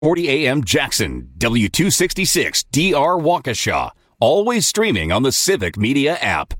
40 AM Jackson, W266 DR Waukesha. Always streaming on the Civic Media app.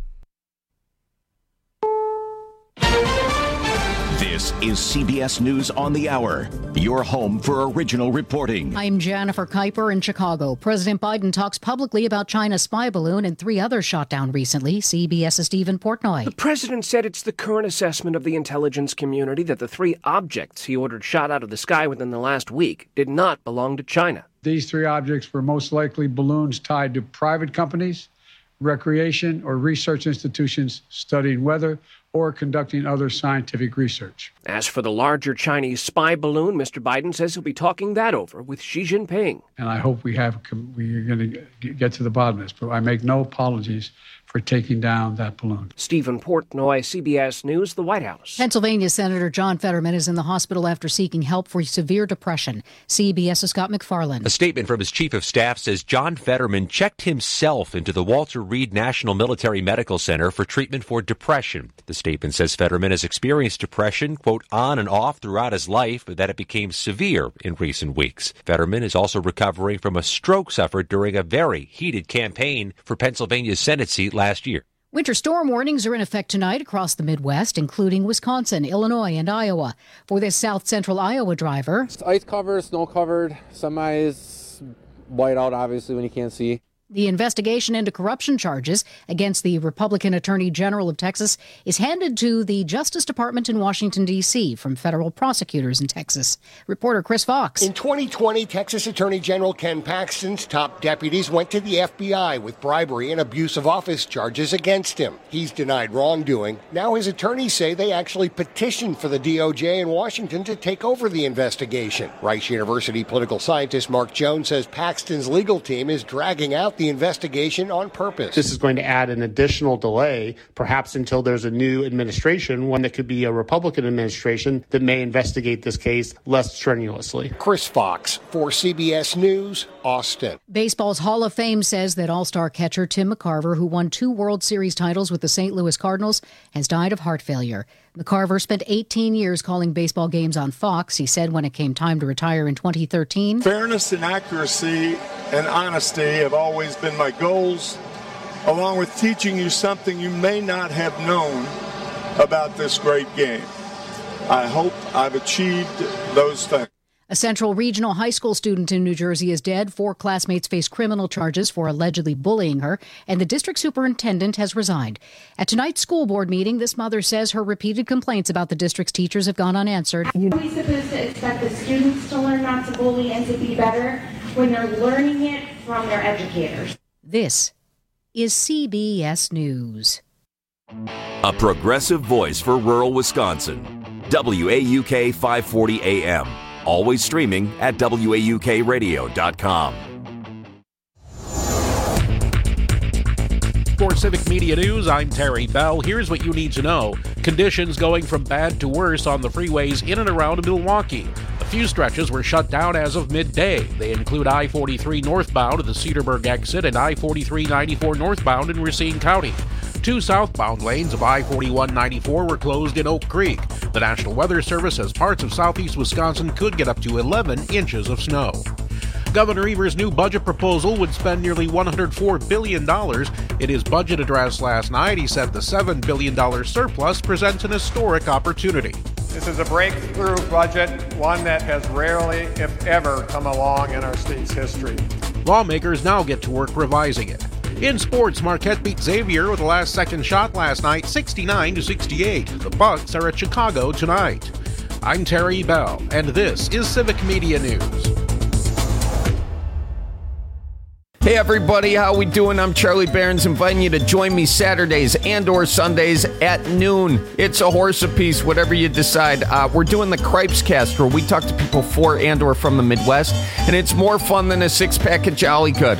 This is CBS News on the Hour, your home for original reporting. I'm Jennifer Kuiper in Chicago. President Biden talks publicly about China's spy balloon and 3 others shot down recently. CBS's Stephen Portnoy. The president said it's the current assessment of the intelligence community that the 3 objects he ordered shot out of the sky within the last week did not belong to China. These 3 objects were most likely balloons tied to private companies, recreation, or research institutions studying weather or conducting other scientific research. As for the larger Chinese spy balloon, Mr. Biden says he'll be talking that over with Xi Jinping. And I hope we're going to get to the bottom of this, but I make no apologies for taking down that balloon. Stephen Portnoy, CBS News, the White House. Pennsylvania Senator John Fetterman is in the hospital after seeking help for severe depression. CBS's Scott McFarland. A statement from his chief of staff says John Fetterman checked himself into the Walter Reed National Military Medical Center for treatment for depression. The statement says Fetterman has experienced depression, quote, on and off throughout his life, but that it became severe in recent weeks. Fetterman is also recovering from a stroke suffered during a very heated campaign for Pennsylvania's Senate seat last year. Winter storm warnings are in effect tonight across the Midwest, including Wisconsin, Illinois, and Iowa. For this south-central Iowa driver, it's ice covered, snow covered, semis white out, obviously, when you can't see. The investigation into corruption charges against the Republican Attorney General of Texas is handed to the Justice Department in Washington, D.C. from federal prosecutors in Texas. Reporter Chris Fox. In 2020, Texas Attorney General Ken Paxton's top deputies went to the FBI with bribery and abuse of office charges against him. He's denied wrongdoing. Now his attorneys say they actually petitioned for the DOJ in Washington to take over the investigation. Rice University political scientist Mark Jones says Paxton's legal team is dragging out the investigation on purpose. This is going to add an additional delay, perhaps until there's a new administration, one that could be a Republican administration that may investigate this case less strenuously. Chris Fox for CBS News, Austin. Baseball's Hall of Fame says that all-star catcher Tim McCarver, who won 2 World Series titles with the St. Louis Cardinals, has died of heart failure. McCarver spent 18 years calling baseball games on Fox. He said when it came time to retire in 2013, fairness and accuracy and honesty have always been my goals, along with teaching you something you may not have known about this great game. I hope I've achieved those things. A Central Regional High School student in New Jersey is dead. 4 classmates face criminal charges for allegedly bullying her, and the district superintendent has resigned. At tonight's school board meeting, this mother says her repeated complaints about the district's teachers have gone unanswered. Are we supposed to expect the students to learn not to bully and to be better when they're learning it from their educators? This is CBS News. A progressive voice for rural Wisconsin. WAUK 540 AM. Always streaming at WAUKradio.com. For Civic Media News, I'm Terry Bell. Here's what you need to know. Conditions going from bad to worse on the freeways in and around Milwaukee. A few stretches were shut down as of midday. They include I-43 northbound at the Cedarburg exit and I-43-94 northbound in Racine County. 2 southbound lanes of I-41-94 were closed in Oak Creek. The National Weather Service says parts of southeast Wisconsin could get up to 11 inches of snow. Governor Evers' new budget proposal would spend nearly $104 billion. In his budget address last night, he said the $7 billion surplus presents an historic opportunity. This is a breakthrough budget, one that has rarely, if ever, come along in our state's history. Lawmakers now get to work revising it. In sports, Marquette beat Xavier with a last-second shot last night, 69-68. The Bucks are at Chicago tonight. I'm Terry Bell, and this is Civic Media News. Hey everybody, how we doing? I'm Charlie Barons, inviting you to join me Saturdays and or Sundays at noon. It's a horse apiece, whatever you decide. We're doing the Cripes Cast, where we talk to people for and or from the Midwest, and it's more fun than a 6-pack of Jolly Good.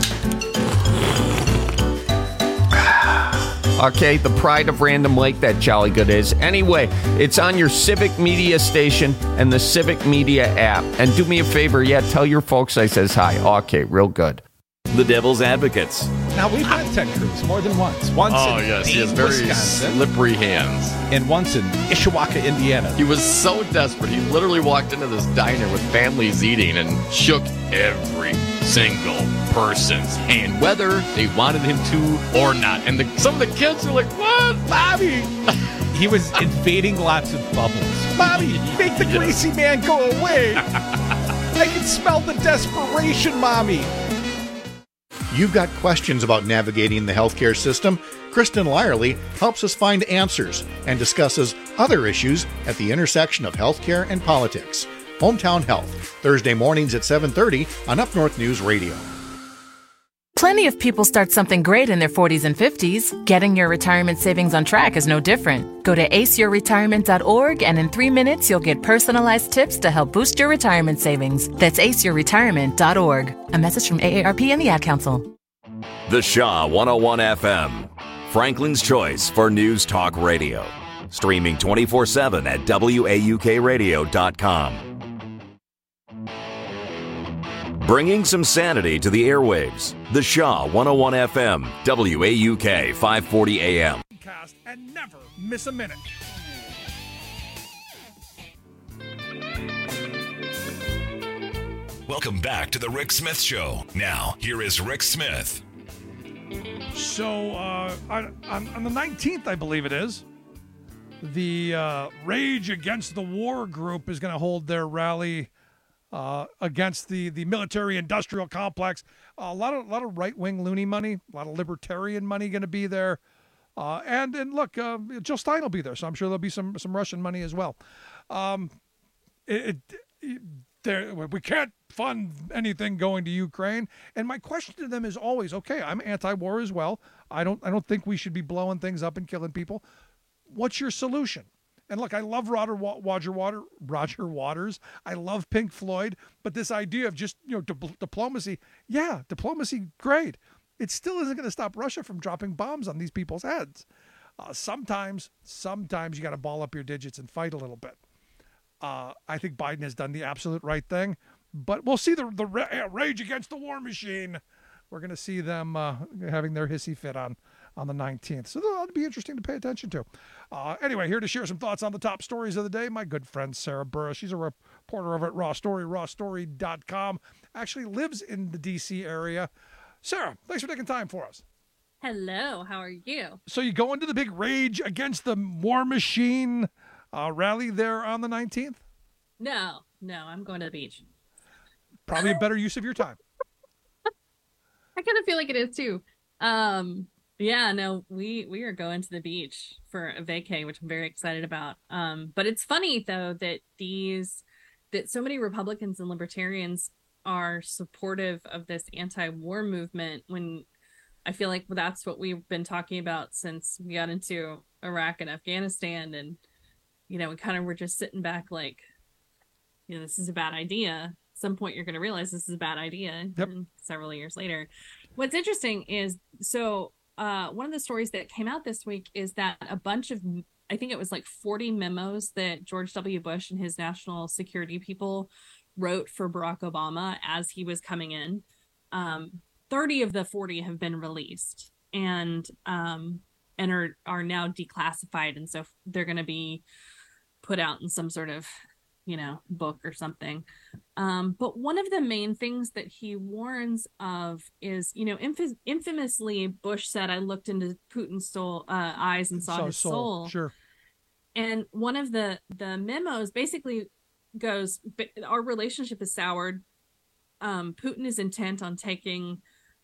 Okay, the pride of Random Lake, that Jolly Good is. Anyway, it's on your Civic Media station and the Civic Media app. And do me a favor, tell your folks I says hi. Okay, real good. the Devil's Advocates. Now, we've met Ted Cruz more than once. Once in yes, he has Dean, very Wisconsin, slippery hands. and once in Ishawaka, Indiana. He was so desperate. He literally walked into this diner with families eating and shook every single person's hand, whether they wanted him to or not. And some of the kids were like, "What, Bobby?" He was invading lots of bubbles. Mommy, make the greasy man go away. I can smell the desperation, Mommy. You've got questions about navigating the healthcare system? Kristen Lyerly helps us find answers and discusses other issues at the intersection of healthcare and politics. Hometown Health, Thursday mornings at 7:30 on Up North News Radio. Plenty of people start something great in their 40s and 50s. Getting your retirement savings on track is no different. Go to aceyourretirement.org, and in 3 minutes, you'll get personalized tips to help boost your retirement savings. That's aceyourretirement.org. A message from AARP and the Ad Council. The Shaw 101 FM, Franklin's choice for news talk radio. Streaming 24/7 at WAUKradio.com. Bringing some sanity to the airwaves. The Shaw 101 FM, WAUK 540 AM. And never miss a minute. Welcome back to the Rick Smith Show. Now, here is Rick Smith. So, on the 19th, I believe it is, the Rage Against the War group is going to hold their rally against the military-industrial complex. A lot of right-wing loony money, a lot of libertarian money going to be there. And look, Jill Stein will be there, so I'm sure there'll be some Russian money as well. We can't fund anything going to Ukraine. And my question to them is always, okay, I'm anti-war as well. I don't think we should be blowing things up and killing people. What's your solution? And look, I love Roger Waters. I love Pink Floyd. But this idea of just, diplomacy, diplomacy, great. It still isn't going to stop Russia from dropping bombs on these people's heads. Sometimes you got to ball up your digits and fight a little bit. I think Biden has done the absolute right thing. But we'll see the rage against the war machine. We're going to see them having their hissy fit on the 19th. So that'll be interesting to pay attention to. Anyway, here to share some thoughts on the top stories of the day, my good friend Sarah Burris. She's a reporter over at Raw Story, rawstory.com. Actually lives in the D.C. area. Sarah, thanks for taking time for us. Hello, how are you? So you go into the big Rage Against the War Machine rally there on the 19th? No, I'm going to the beach. Probably a better use of your time. I kind of feel like it is too. Yeah, no, we are going to the beach for a vacay, which I'm very excited about. But it's funny though that so many Republicans and libertarians are supportive of this anti-war movement when I feel like that's what we've been talking about since we got into Iraq and Afghanistan. And, we kind of were just sitting back like, this is a bad idea. At some point you're going to realize this is a bad idea. Yep. Several years later. What's interesting is, one of the stories that came out this week is that a bunch of, I think it was like 40 memos that George W. Bush and his national security people wrote for Barack Obama as he was coming in. 30 of the 40 have been released and are now declassified. And so they're going to be put out in some sort of, book or something. But one of the main things that he warns of is, infamously Bush said, I looked into Putin's eyes and saw his soul. Sure. And one of the memos basically goes, our relationship is soured. Putin is intent on taking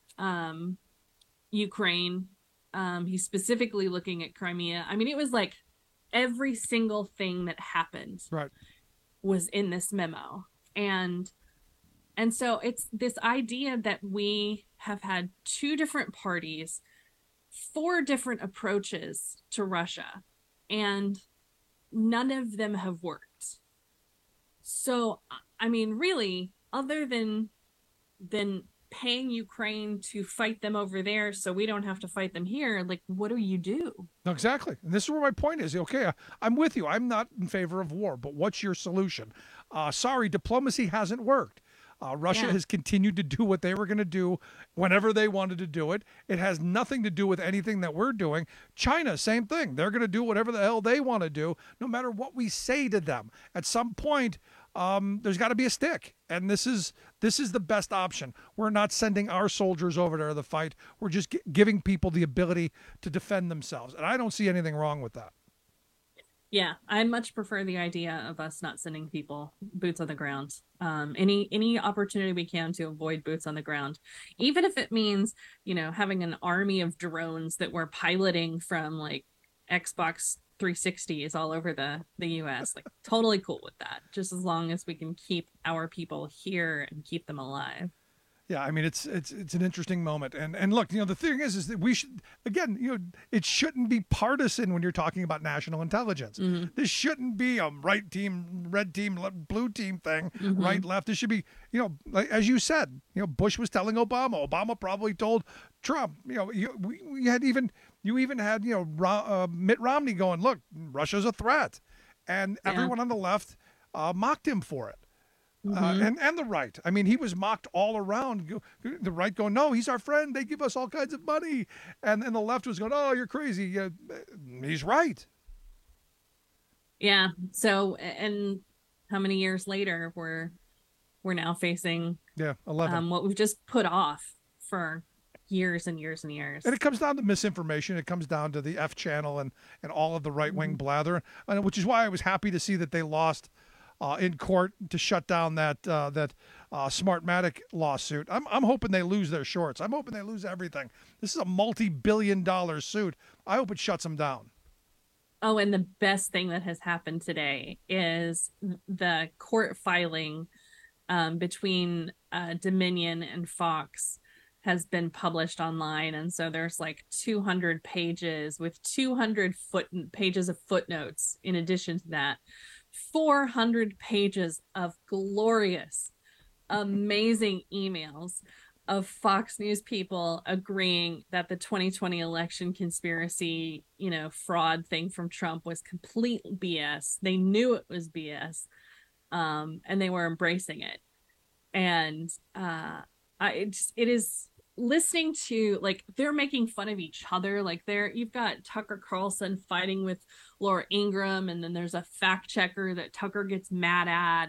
Ukraine. He's specifically looking at Crimea. I mean, it was like every single thing that happened was in this memo. And so it's this idea that we have had two different parties, 4 different approaches to Russia, and none of them have worked. So, I mean, really, other than paying Ukraine to fight them over there so we don't have to fight them here, like, what do you do? No, exactly. And this is where my point is. Okay, I'm with you. I'm not in favor of war, but what's your solution? Sorry, diplomacy hasn't worked. Russia has continued to do what they were going to do whenever they wanted to do it. It has nothing to do with anything that we're doing. China, same thing. They're going to do whatever the hell they want to do, no matter what we say to them. At some point, there's got to be a stick, and this is the best option. We're not sending our soldiers over there to fight. We're just giving people the ability to defend themselves, and I don't see anything wrong with that. Yeah, I much prefer the idea of us not sending people boots on the ground. Any opportunity we can to avoid boots on the ground, even if it means, having an army of drones that we're piloting from like Xbox 360s all over the US. Like, totally cool with that, just as long as we can keep our people here and keep them alive. Yeah, I mean, it's an interesting moment. And look, the thing is that we should, again, it shouldn't be partisan when you're talking about national intelligence. Mm-hmm. This shouldn't be a right team, red team, blue team thing, mm-hmm. right, left. This should be, like, as you said, Bush was telling Obama. Obama probably told Trump. We had you even had Mitt Romney going, look, Russia's a threat, and everyone on the left mocked him for it. Mm-hmm. And the right. I mean, he was mocked all around. The right going, no, he's our friend. They give us all kinds of money. And the left was going, oh, you're crazy. He's right. Yeah. So, and how many years later we're now facing 11. What we've just put off for years and years and years. And it comes down to misinformation. It comes down to the F channel and all of the right-wing mm-hmm. blather, which is why I was happy to see that they lost in court to shut down that Smartmatic lawsuit. I'm hoping they lose their shorts. I'm hoping they lose everything. This is a multi-billion-dollar suit. I hope it shuts them down. Oh, and the best thing that has happened today is the court filing between Dominion and Fox has been published online. And so there's like 200 pages with 200 pages of footnotes in addition to that. 400 pages of glorious, amazing emails of Fox News people agreeing that the 2020 election conspiracy, fraud thing from Trump was complete BS. They knew it was BS, and they were embracing it. And it is listening to, like, they're making fun of each other. Like, you've got Tucker Carlson fighting with Laura Ingraham, and then there's a fact checker that Tucker gets mad at,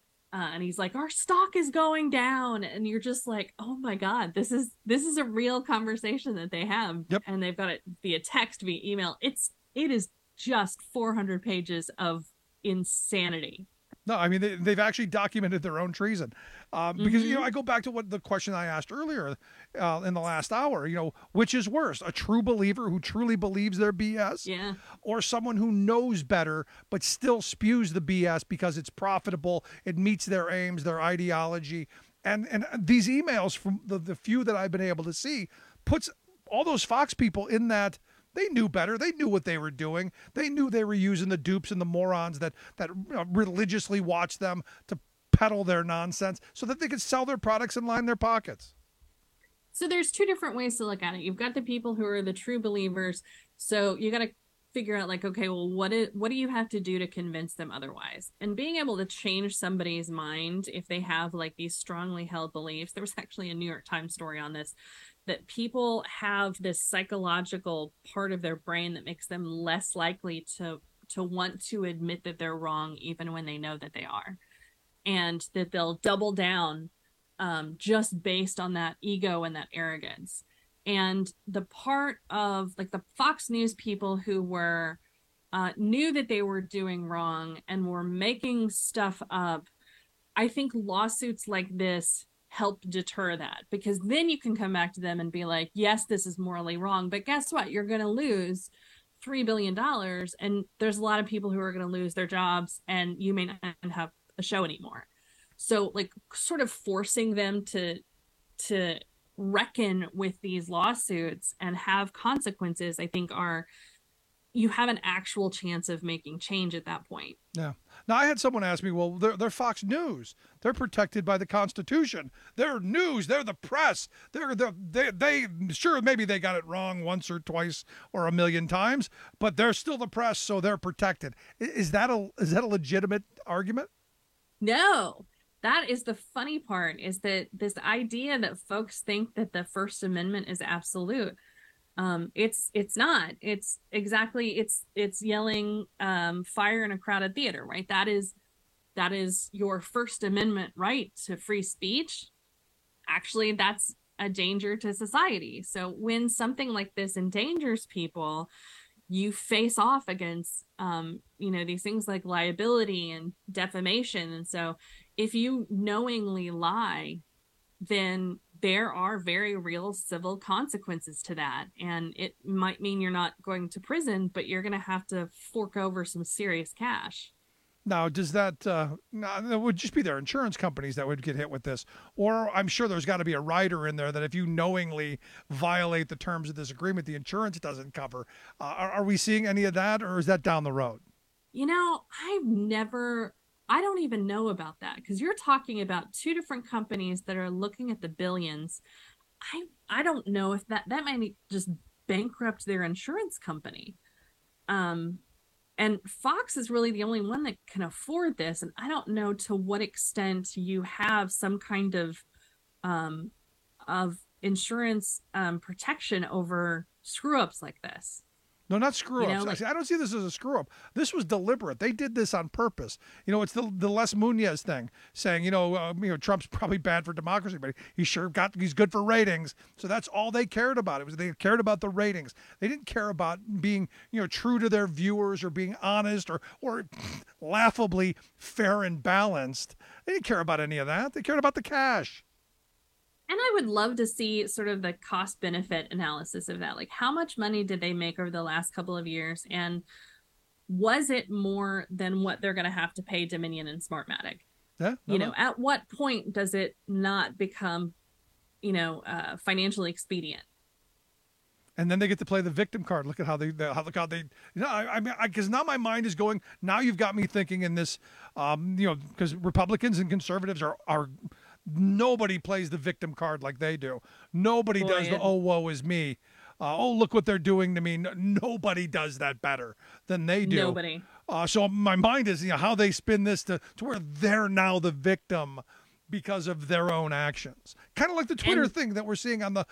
and he's like, our stock is going down, and you're just like, oh my god, this is a real conversation that they have. Yep. And they've got it via text, via email. It is just 400 pages of insanity. No, I mean, they've actually documented their own treason. Because, mm-hmm. I go back to the question I asked earlier in the last hour, which is worse, a true believer who truly believes their BS, or someone who knows better but still spews the BS because it's profitable, it meets their aims, their ideology. And these emails from the few that I've been able to see puts all those Fox people in that. They knew better. They knew what they were doing. They knew they were using the dupes and the morons that religiously watch them to peddle their nonsense so that they could sell their products and line their pockets. So there's two different ways to look at it. You've got the people who are the true believers. So you got to figure out, like, okay, well, what do you have to do to convince them otherwise? And being able to change somebody's mind if they have like these strongly held beliefs. There was actually a New York Times story on this, that people have this psychological part of their brain that makes them less likely to want to admit that they're wrong, even when they know that they are, and that they'll double down just based on that ego and that arrogance. And the part of, like, the Fox News people who were knew that they were doing wrong and were making stuff up, I think lawsuits like this help deter that, because then you can come back to them and be like, yes, this is morally wrong, but guess what? You're going to lose $3 billion, and there's a lot of people who are going to lose their jobs, and you may not have a show anymore. So, like, sort of forcing them to reckon with these lawsuits and have consequences, I think you have an actual chance of making change at that point. Yeah. Now, I had someone ask me, well, they're Fox News. They're protected by the Constitution. They're news. They're the press. They sure, maybe they got it wrong once or twice or a million times, but they're still the press, so they're protected. Is that a legitimate argument? No. that is the funny part, is that this idea that folks think that the First Amendment is absolute. It's not. It's yelling fire in a crowded theater, right? That is your First Amendment right to free speech. Actually, that's a danger to society. So when something like this endangers people, you face off against these things like liability and defamation. And so if you knowingly lie, then there are very real civil consequences to that. And it might mean you're not going to prison, but you're going to have to fork over some serious cash. Now, does that, that would just be their insurance companies that would get hit with this? Or I'm sure there's got to be a rider in there that if you knowingly violate the terms of this agreement, the insurance doesn't cover. Are we seeing any of that, or is that down the road? I don't even know about that, because you're talking about two different companies that are looking at the billions. I don't know if that might just bankrupt their insurance company. And Fox is really the only one that can afford this. And I don't know to what extent you have some kind of insurance protection over screw-ups like this. No, not screw-ups. I don't see this as a screw-up. This was deliberate. They did this on purpose. It's the Les Moonves thing, saying, Trump's probably bad for democracy, but he's good for ratings. So that's all they cared about. They cared about the ratings. They didn't care about being, true to their viewers or being honest or laughably fair and balanced. They didn't care about any of that. They cared about the cash. And I would love to see sort of the cost benefit analysis of that. Like, how much money did they make over the last couple of years? And was it more than what they're going to have to pay Dominion and Smartmatic? Yeah. At what point does it not become, financially expedient? And then they get to play the victim card. Look at how they, because now my mind is going, now you've got me thinking in this, because Republicans and conservatives are nobody plays the victim card like they do. Nobody does the, oh, woe is me. Oh, look what they're doing to me. Nobody does that better than they do. Nobody. So my mind is, how they spin this to where they're now the victim because of their own actions. Kind of like the Twitter thing that we're seeing on the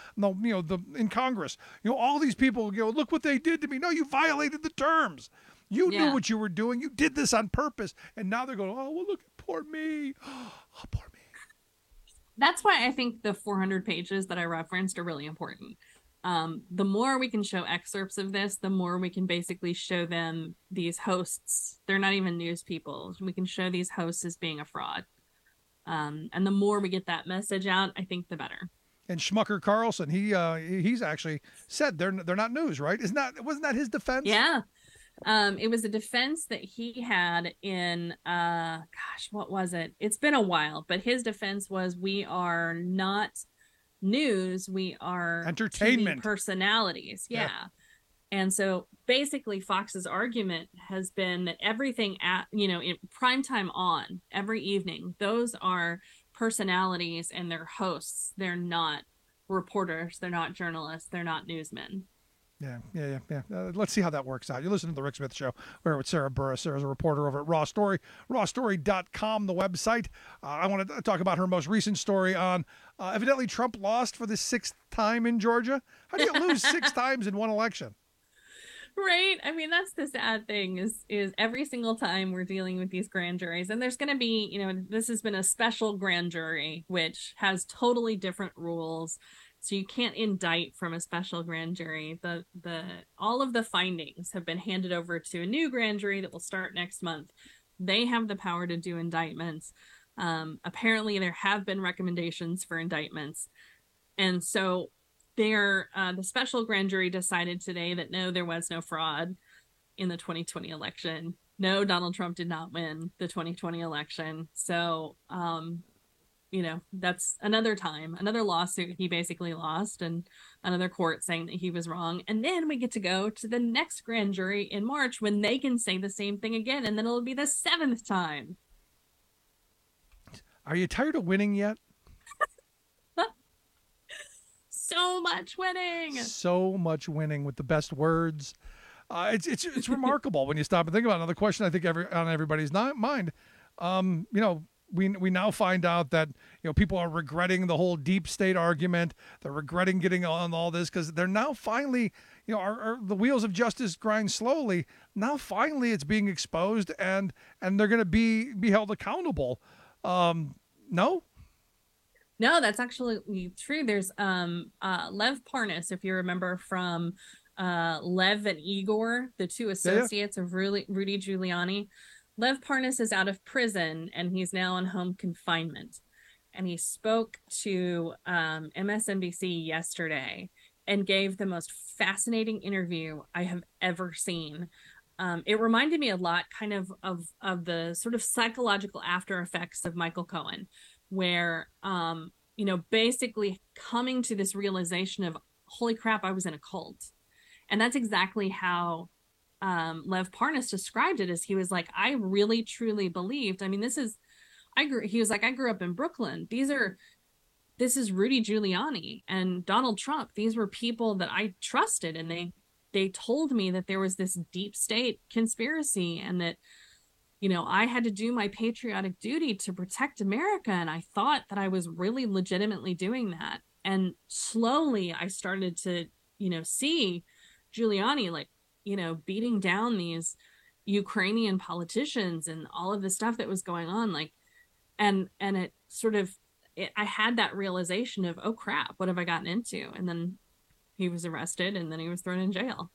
in Congress. All these people, look what they did to me. No, you violated the terms. You knew what you were doing. You did this on purpose. And now they're going, oh, well, look at poor me. Oh, poor me. That's why I think the 400 pages that I referenced are really important. The more we can show excerpts of this, the more we can basically show them these hosts. They're not even news people. We can show these hosts as being a fraud. And the more we get that message out, I think the better. And Schmucker Carlson, he's actually said they're not news, right? Wasn't that his defense? Yeah. It was a defense that he had in, what was it? It's been a while, but his defense was, we are not news. We are entertainment TV personalities. Yeah. And so basically Fox's argument has been that everything in primetime on every evening, those are personalities and they're hosts. They're not reporters. They're not journalists. They're not newsmen. Yeah. Let's see how that works out. You listen to the Rick Smith Show. We're with Sarah Burris. Sarah's a reporter over at Raw Story, rawstory.com, the website. I want to talk about her most recent story on evidently Trump lost for the 6th time in Georgia. How do you lose 6 times in one election? Right. I mean, that's the sad thing is every single time we're dealing with these grand juries, and there's going to be, this has been a special grand jury, which has totally different rules. So you can't indict from a special grand jury. All of the findings have been handed over to a new grand jury that will start next month. They have the power to do indictments. Apparently there have been recommendations for indictments. And so the special grand jury decided today that no, there was no fraud in the 2020 election. No, Donald Trump did not win the 2020 election. So, that's another lawsuit he basically lost, and another court saying that he was wrong. And then we get to go to the next grand jury in March when they can say the same thing again, and then it'll be the 7th time. Are you tired of winning yet? So much winning. So much winning with the best words. It's remarkable when you stop and think about it. Another question I think on everybody's mind. we now find out that people are regretting the whole deep state argument. They're regretting getting on all this because they're now finally, the wheels of justice grind slowly. Now finally it's being exposed and they're going to be held accountable. No, that's actually true. There's Lev Parnas, if you remember from Lev and Igor, the two associates of Rudy Giuliani. Lev Parnas is out of prison and he's now on home confinement. And he spoke to MSNBC yesterday and gave the most fascinating interview I have ever seen. It reminded me a lot kind of the sort of psychological after effects of Michael Cohen, where, basically coming to this realization of, holy crap, I was in a cult. And that's exactly how Lev Parnas described it. As he was like, I really truly believed. I mean, he was like, I grew up in Brooklyn. This is Rudy Giuliani and Donald Trump. These were people that I trusted, and they told me that there was this deep state conspiracy and that, I had to do my patriotic duty to protect America. And I thought that I was really legitimately doing that. And slowly I started to, see Giuliani, beating down these Ukrainian politicians and all of the stuff that was going on. And it sort of, I had that realization of, oh crap, what have I gotten into? And then he was arrested and then he was thrown in jail.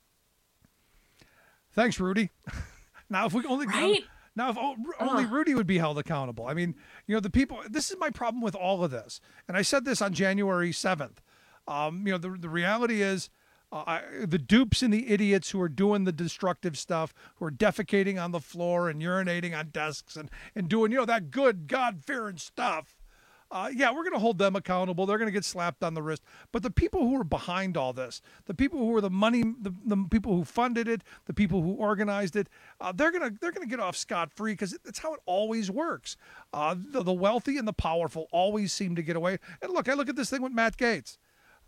Thanks, Rudy. Now, if we only, right? Now, if only Rudy would be held accountable. I mean, the people, this is my problem with all of this. And I said this on January 7th. The reality is, the dupes and the idiots who are doing the destructive stuff, who are defecating on the floor and urinating on desks and doing, that good God-fearing stuff. We're going to hold them accountable. They're going to get slapped on the wrist. But the people who are behind all this, the people who are the money, the people who funded it, the people who organized it, they're going to get off scot-free because it's how it always works. The wealthy and the powerful always seem to get away. And look, I look at this thing with Matt Gaetz.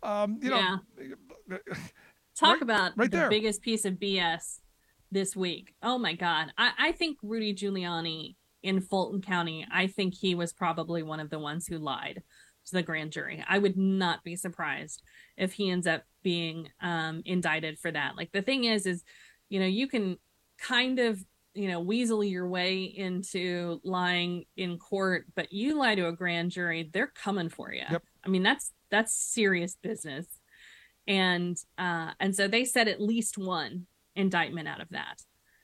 Talk about the there. Biggest piece of BS this week. Oh my God. I think Rudy Giuliani in Fulton County, I think he was probably one of the ones who lied to the grand jury. I would not be surprised if he ends up being indicted for that. The thing is, you can kind of, weasel your way into lying in court, but you lie to a grand jury, they're coming for you. Yep. I mean, that's serious business. And so they said at least one indictment out of that.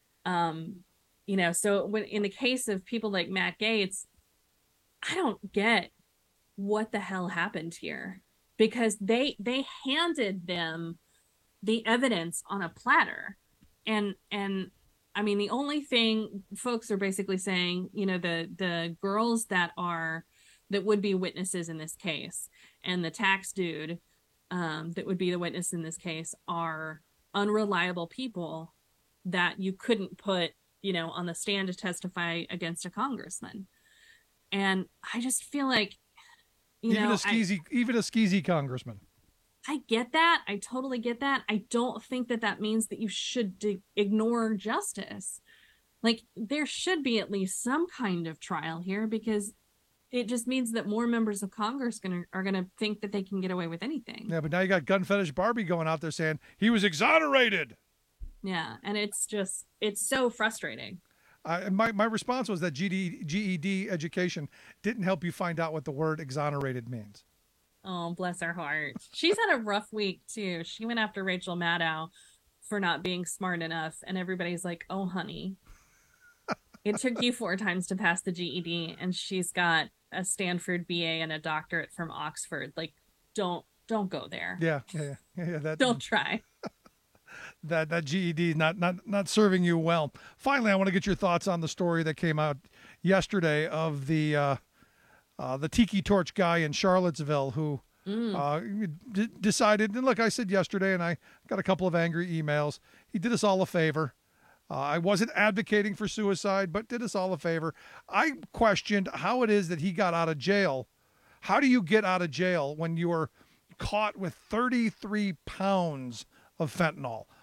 So when in the case of people like Matt Gaetz, I don't get what the hell happened here, because they handed them the evidence on a platter. And I mean, the only thing folks are basically saying, the girls that would be witnesses in this case and the tax dude that would be the witness in this case are unreliable people that you couldn't put, on the stand to testify against a congressman. And I just feel like, even a skeezy congressman. I get that. I totally get that. I don't think that means that you should ignore justice. There should be at least some kind of trial here, because it just means that more members of Congress are gonna think that they can get away with anything. Yeah, but now you got gun fetish Barbie going out there saying he was exonerated. Yeah, and it's so frustrating. My response was that GED education didn't help you find out what the word exonerated means. Oh, bless her heart. She's had a rough week too. She went after Rachel Maddow for not being smart enough, and everybody's like, "Oh, honey, it took you 4 times to pass the GED, and she's got a Stanford BA and a doctorate from Oxford. Don't go there. Yeah. Don't try." That GED not serving you well. Finally, I want to get your thoughts on the story that came out yesterday of the Tiki Torch guy in Charlottesville who decided, and look, I said yesterday, and I got a couple of angry emails. He did us all a favor. I wasn't advocating for suicide, but did us all a favor. I questioned how it is that he got out of jail. How do you get out of jail when you are caught with 33 pounds of fentanyl?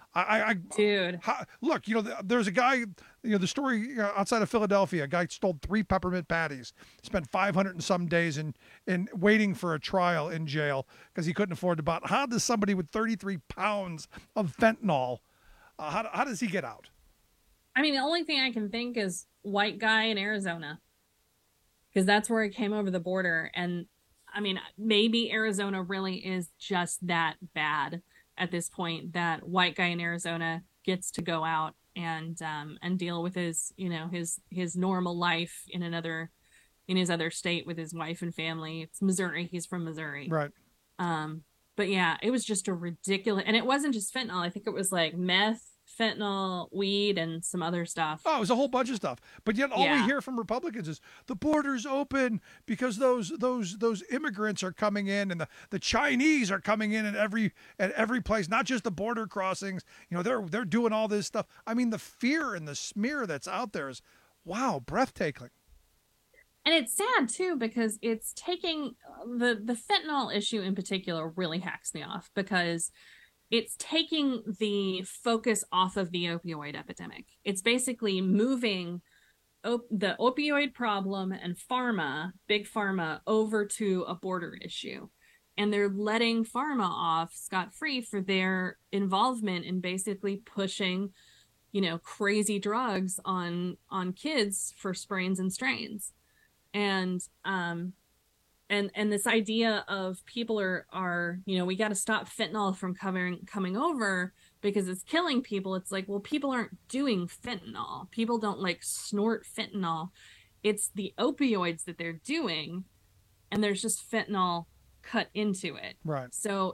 Dude, look, there's a guy, the story outside of Philadelphia, a guy stole 3 peppermint patties, spent 500 and some days in waiting for a trial in jail because he couldn't afford to buy. How does somebody with 33 pounds of fentanyl, how does he get out? I mean, the only thing I can think is white guy in Arizona, because that's where he came over the border. And I mean, maybe Arizona really is just that bad at this point that white guy in Arizona gets to go out and deal with his normal life in his other state with his wife and family. It's Missouri. He's from Missouri. Right. But yeah, it was just a ridiculous, and it wasn't just fentanyl. I think it was like meth, fentanyl, weed, and some other stuff. Oh, it was a whole bunch of stuff. But yet all we hear from Republicans is the border's open because those immigrants are coming in, and the Chinese are coming in at every place, not just the border crossings. They're doing all this stuff. I mean, the fear and the smear that's out there is, wow, breathtaking. And it's sad too, because it's taking the fentanyl issue in particular really hacks me off, because it's taking the focus off of the opioid epidemic. It's basically moving the opioid problem and big pharma, over to a border issue. And they're letting pharma off scot-free for their involvement in basically pushing, crazy drugs on kids for sprains and strains. And this idea of people are we got to stop fentanyl from coming over because it's killing people. It's like, well, people aren't doing fentanyl. People don't snort fentanyl. It's the opioids that they're doing, and there's just fentanyl cut into it. Right. So,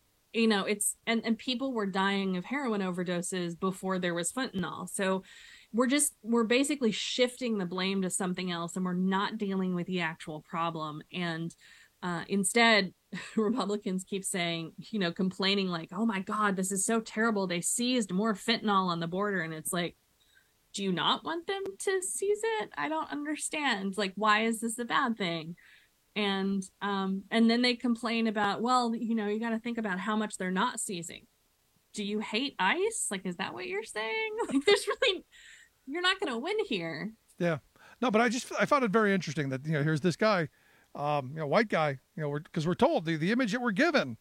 it's and people were dying of heroin overdoses before there was fentanyl. So we're basically shifting the blame to something else, and we're not dealing with the actual problem. And instead, Republicans keep saying, complaining like, oh my God, this is so terrible. They seized more fentanyl on the border. And it's like, do you not want them to seize it? I don't understand. Like, why is this a bad thing? And then they complain about, well, you got to think about how much they're not seizing. Do you hate ICE? Like, is that what you're saying? Like, you're not going to win here. Yeah. No, but I found it very interesting that, here's this guy, white guy, because we're told the image that we're given,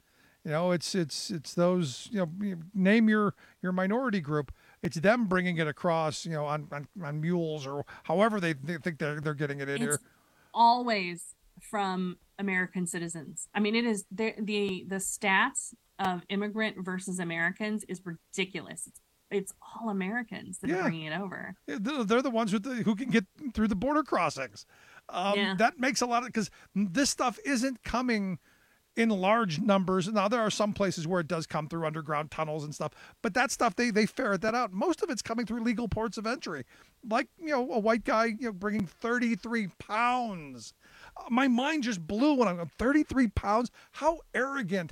it's those, name your minority group. It's them bringing it across, on mules or however they think they're getting it in here. Always from American citizens. I mean, it is the stats of immigrant versus Americans is ridiculous. It's all Americans that are bringing it over. They're the ones who can get through the border crossings. That makes a lot of, because this stuff isn't coming in large numbers. Now, there are some places where it does come through underground tunnels and stuff, but that stuff, they ferret that out. Most of it's coming through legal ports of entry. Like, a white guy, bringing 33 pounds. My mind just blew when I'm 33 pounds. How arrogant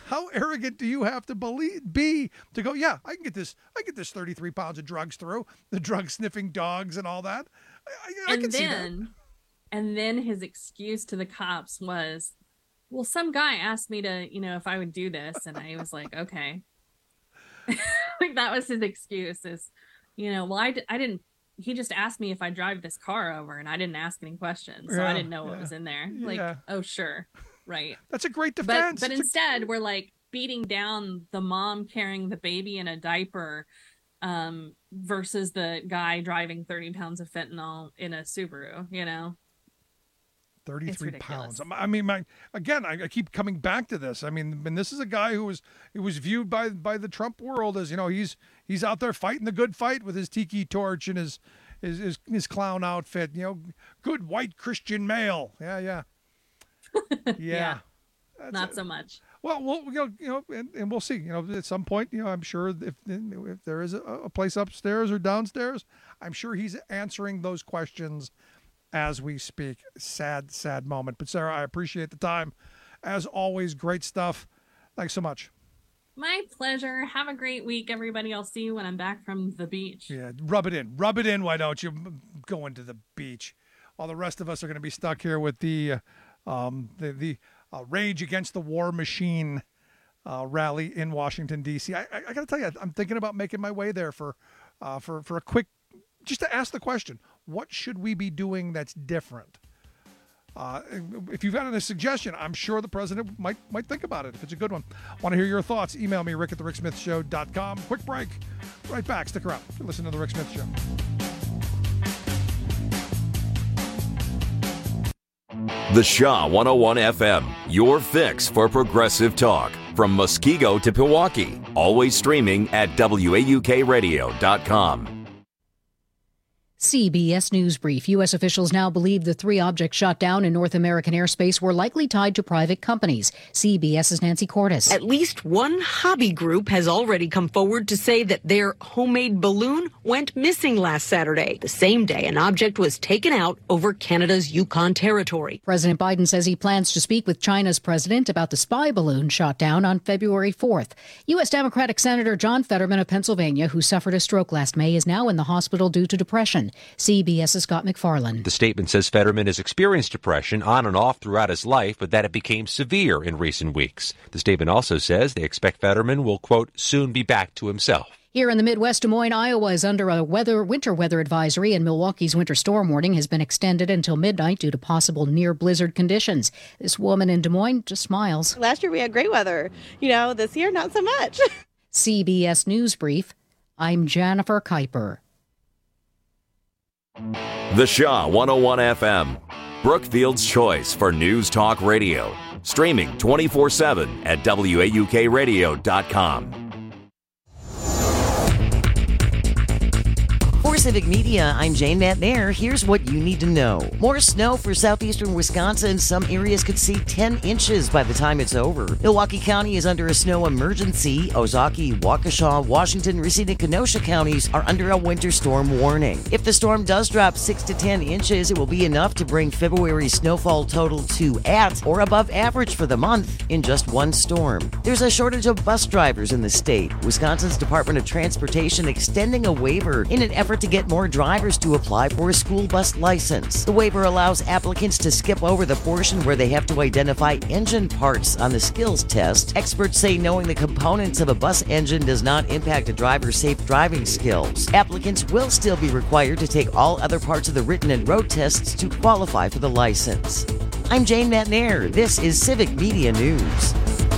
do you have to be to go, yeah, I can get this 33 pounds of drugs through, the drug sniffing dogs and all that. I can see that. And then his excuse to the cops was, well, some guy asked me to, if I would do this. And I was like, okay. Like, that was his excuse is, well, I didn't, he just asked me if I drive this car over, and I didn't ask any questions. So I didn't know what was in there. Like, oh, sure. Right. That's a great defense. But instead, we're like beating down the mom carrying the baby in a diaper versus the guy driving 30 pounds of fentanyl in a Subaru, 33 pounds. I mean, I keep coming back to this. I mean, and this is a guy who was viewed by the Trump world as, he's out there fighting the good fight with his tiki torch and his clown outfit, good white Christian male. Yeah. Yeah. Not so much. Well, and we'll see. At some point, I'm sure if there is a place upstairs or downstairs, I'm sure he's answering those questions as we speak. Sad moment. But Sarah, I appreciate the time. As always, great stuff. Thanks so much. My pleasure. Have a great week, everybody. I'll see you when I'm back from the beach. Yeah, rub it in. Why don't you go into the beach? While the rest of us are going to be stuck here with the Rage Against the War Machine rally in Washington, D.C. I got to tell you, I'm thinking about making my way there for a quick, just to ask the question, what should we be doing that's different? If you've got a suggestion, I'm sure the president might think about it if it's a good one. Want to hear your thoughts? Email me, rick@thericksmithshow.com. Quick break. Right back. Stick around. Listen to The Rick Smith Show. The Shaw 101 FM, your fix for progressive talk. From Muskego to Pewaukee. Always streaming at WAUKradio.com. CBS News Brief. U.S. officials now believe the 3 objects shot down in North American airspace were likely tied to private companies. CBS's Nancy Cordes. At least one hobby group has already come forward to say that their homemade balloon went missing last Saturday, the same day an object was taken out over Canada's Yukon territory. President Biden says he plans to speak with China's president about the spy balloon shot down on February 4th. U.S. Democratic Senator John Fetterman of Pennsylvania, who suffered a stroke last May, is now in the hospital due to depression. CBS's Scott McFarland. The statement says Fetterman has experienced depression on and off throughout his life, but that it became severe in recent weeks. The statement also says they expect Fetterman will, quote, soon be back to himself. Here in the Midwest, Des Moines, Iowa is under a winter weather advisory, and Milwaukee's winter storm warning has been extended until midnight due to possible near blizzard conditions. This woman in Des Moines just smiles. Last year we had great weather. This year not so much. CBS News Brief. I'm Jennifer Kuiper. The Shaw 101 FM, Brookfield's choice for news talk radio. Streaming 24/7 at WAUKradio.com. For Civic Media, I'm Jane Matnair. Here's what you need to know. More snow for southeastern Wisconsin. Some areas could see 10 inches by the time it's over. Milwaukee County is under a snow emergency. Ozaukee, Waukesha, Washington, Racine, and Kenosha counties are under a winter storm warning. If the storm does drop 6 to 10 inches, it will be enough to bring February's snowfall total to at or above average for the month in just one storm. There's a shortage of bus drivers in the state. Wisconsin's Department of Transportation extending a waiver in an effort to get more drivers to apply for a school bus license. The waiver allows applicants to skip over the portion where they have to identify engine parts on the skills test. Experts say knowing the components of a bus engine does not impact a driver's safe driving skills. Applicants will still be required to take all other parts of the written and road tests to qualify for the license. I'm Jane Matnair. This is Civic Media News.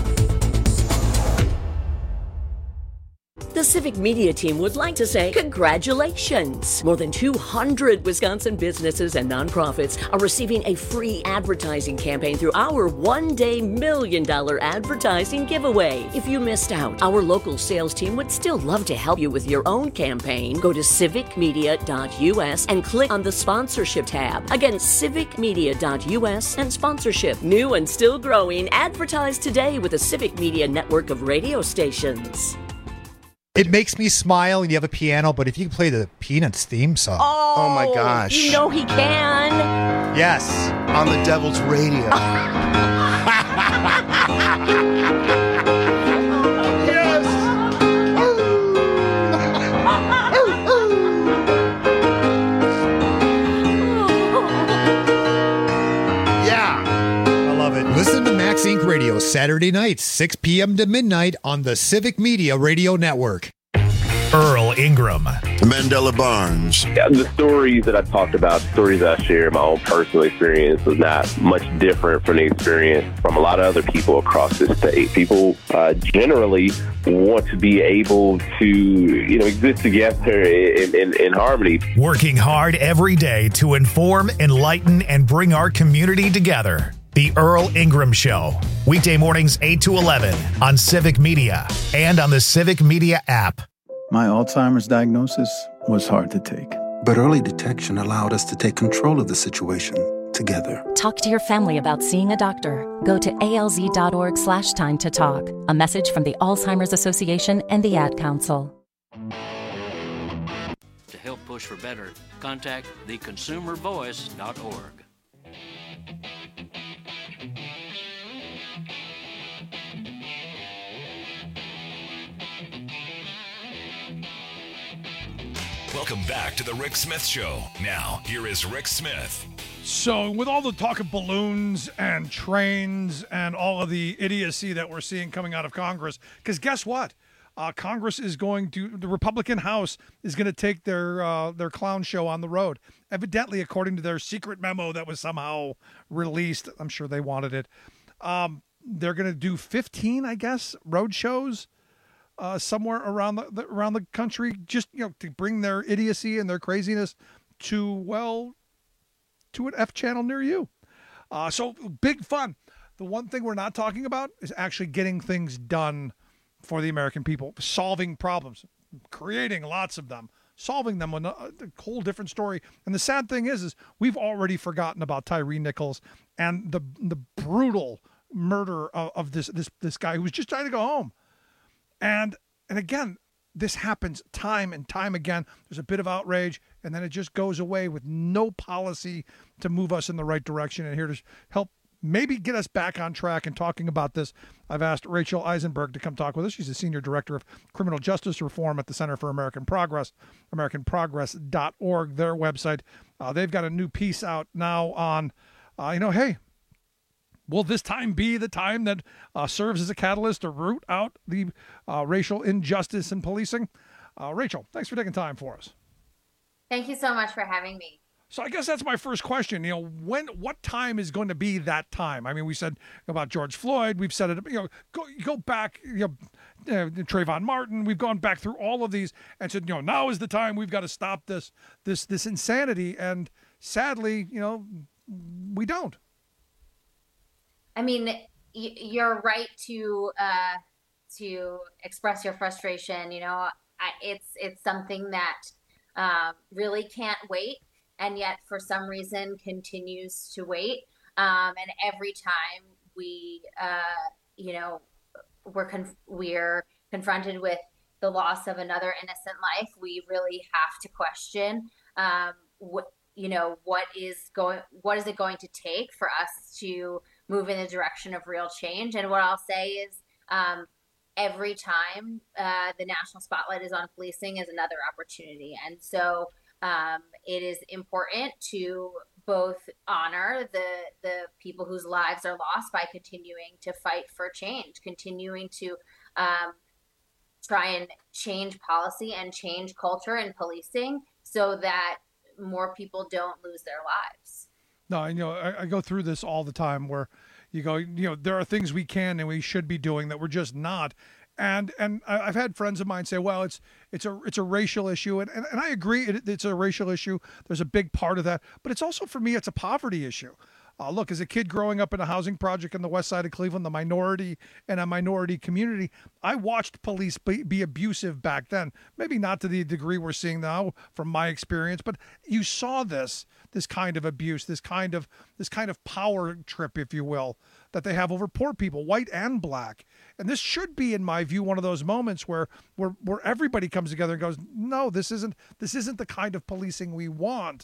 The Civic Media team would like to say congratulations. More than 200 Wisconsin businesses and nonprofits are receiving a free advertising campaign through our one-day $1 million advertising giveaway. If you missed out, our local sales team would still love to help you with your own campaign. Go to civicmedia.us and click on the sponsorship tab. Again, civicmedia.us and sponsorship. New and still growing. Advertise today with the Civic Media network of radio stations. It makes me smile and you have a piano, but if you can play the Peanuts theme song. Oh my gosh. You know he can. Yes. On the Devil's Radio. Listen to Max Inc. Radio Saturday nights, 6 p.m. to midnight on the Civic Media Radio Network. Earl Ingram. Mandela Barnes. Yeah, the stories that I talked about, stories I share, my own personal experience was not much different from the experience from a lot of other people across the state. People generally want to be able to, exist together in harmony. Working hard every day to inform, enlighten, and bring our community together. The Earl Ingram Show. Weekday mornings 8 to 11 on Civic Media and on the Civic Media app. My Alzheimer's diagnosis was hard to take. But early detection allowed us to take control of the situation together. Talk to your family about seeing a doctor. Go to alz.org/time to talk. A message from the Alzheimer's Association and the Ad Council. To help push for better, contact theconsumervoice.org. Welcome back to the Rick Smith Show. Now, here is Rick Smith. So with all the talk of balloons and trains and all of the idiocy that we're seeing coming out of Congress, because guess what? Congress is going to, the Republican House is going to take their clown show on the road. Evidently, according to their secret memo that was somehow released, I'm sure they wanted it. They're going to do 15, I guess, road shows somewhere around the country, just to bring their idiocy and their craziness to an F channel near you. So big fun. The one thing we're not talking about is actually getting things done for the American people, solving problems, creating lots of them, solving them, a whole different story. And the sad thing is we've already forgotten about Tyre Nichols and the brutal murder of this guy who was just trying to go home. And again, this happens time and time again. There's a bit of outrage, and then it just goes away with no policy to move us in the right direction. And here to help maybe get us back on track and talking about this, I've asked Rachel Eisenberg to come talk with us. She's the Senior Director of Criminal Justice Reform at the Center for American Progress, AmericanProgress.org, their website. They've got a new piece out now on, hey, will this time be the time that serves as a catalyst to root out the racial injustice in policing? Rachel, thanks for taking time for us. Thank you so much for having me. So I guess that's my first question. What time is going to be that time? I mean, we said about George Floyd. We've said it. Go back. Trayvon Martin. We've gone back through all of these and said, now is the time. We've got to stop this insanity. And sadly, we don't. I mean, you're right to express your frustration. It's something that really can't wait, and yet for some reason continues to wait. And every time we're confronted with the loss of another innocent life, we really have to question what is it going to take for us to move in the direction of real change. And what I'll say is every time the national spotlight is on policing is another opportunity. And so it is important to both honor the people whose lives are lost by continuing to fight for change, continuing to try and change policy and change culture in policing so that more people don't lose their lives. No, I go through this all the time where there are things we can and we should be doing that we're just not. And I've had friends of mine say, well, it's a racial issue. And I agree it's a racial issue. There's a big part of that. But it's also, for me, it's a poverty issue. Look, as a kid growing up in a housing project in the west side of Cleveland, the minority and a minority community, I watched police be abusive back then. Maybe not to the degree we're seeing now from my experience, but you saw this kind of abuse, this kind of power trip, if you will, that they have over poor people, white and black. And this should be, in my view, one of those moments where everybody comes together and goes, no, this isn't the kind of policing we want.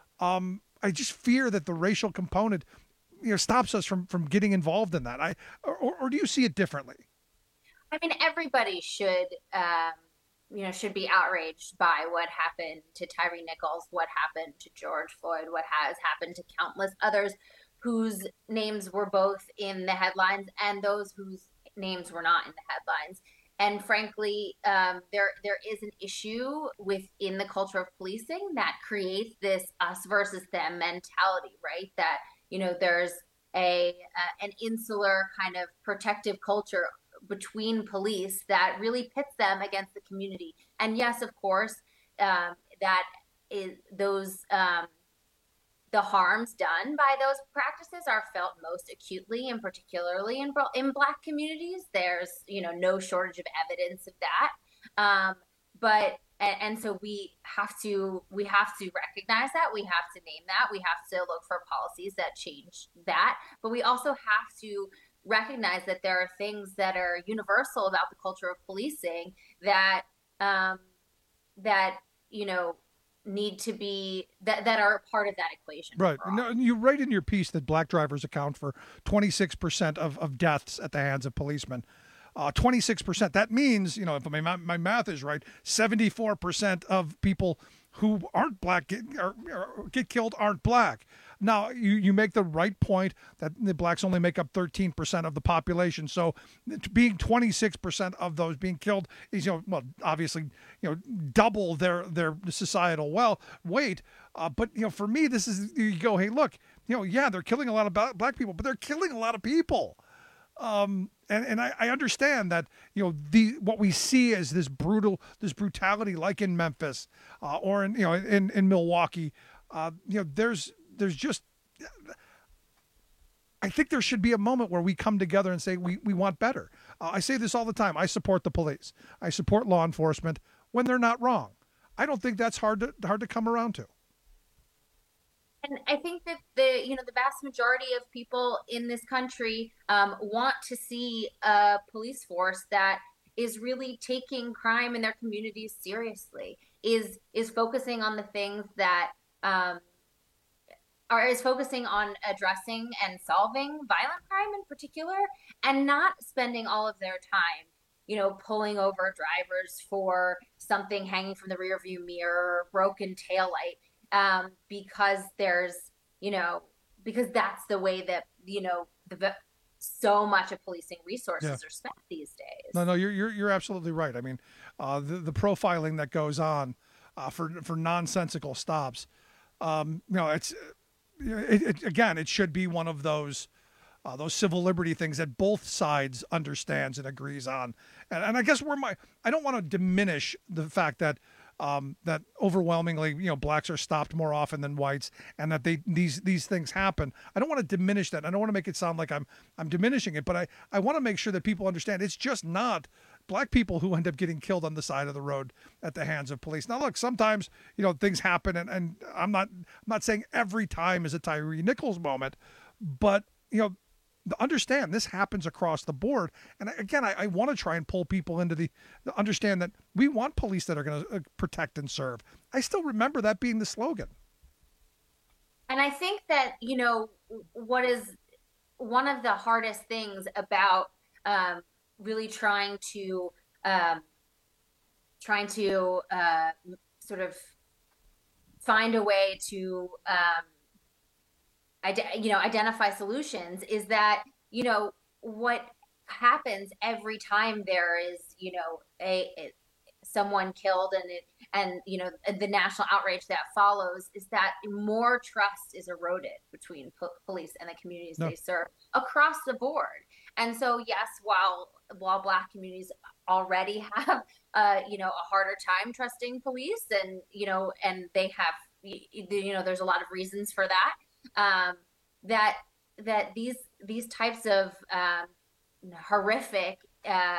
I just fear that the racial component, stops us from getting involved in that. Or do you see it differently? I mean, everybody should be outraged by what happened to Tyre Nichols, what happened to George Floyd, what has happened to countless others whose names were both in the headlines and those whose names were not in the headlines. And frankly, there is an issue within the culture of policing that creates this us versus them mentality, right? That, there's an insular kind of protective culture between police that really pits them against the community. And yes, of course, that is the harms done by those practices are felt most acutely and particularly in Black communities. There's, no shortage of evidence of that. And so we have to recognize that. We have to name that. We have to look for policies that change that. But we also have to recognize that there are things that are universal about the culture of policing that need to be that are part of that equation. Right. No, you write in your piece that Black drivers account for 26% of deaths at the hands of policemen. 26%. That means, if my math is right, 74% of people who aren't Black get killed aren't Black. Now, you make the right point that the blacks only make up 13% of the population. So being 26% of those being killed is, well, obviously, double their societal weight. But, for me, this is, you go, hey, look, yeah, they're killing a lot of black people, but they're killing a lot of people. And I understand that, what we see as this brutality, like in Memphis, or in Milwaukee, there's just, I think there should be a moment where we come together and say, we want better. I say this all the time. I support the police. I support law enforcement when they're not wrong. I don't think that's hard to come around to. And I think that the vast majority of people in this country want to see a police force that is really taking crime in their communities seriously, is focusing on the things that is focusing on addressing and solving violent crime in particular, and not spending all of their time, pulling over drivers for something hanging from the rearview mirror, or broken taillight. Because there's, because that's the way that, so much of policing resources are spent these days. No, you're absolutely right. I mean, the profiling that goes on for nonsensical stops, it should be one of those civil liberty things that both sides understands and agrees on. And I guess I don't want to diminish the fact that that overwhelmingly, blacks are stopped more often than whites, and that these things happen. I don't want to diminish that. I don't want to make it sound like I'm diminishing it, but I want to make sure that people understand it's just not black people who end up getting killed on the side of the road at the hands of police. Now, look, sometimes, things happen, and I'm not saying every time is a Tyree Nichols moment, but, understand this happens across the board. And again, I want to try and pull people into the understand that we want police that are going to protect and serve. I still remember that being the slogan. And I think that, what is one of the hardest things about really trying to sort of find a way to identify solutions is that, what happens every time there is, someone killed and the national outrage that follows is that more trust is eroded between police and the communities they serve across the board. And so, yes, while Black communities already have, a harder time trusting police, and, and they have, there's a lot of reasons for that. That these types of horrific,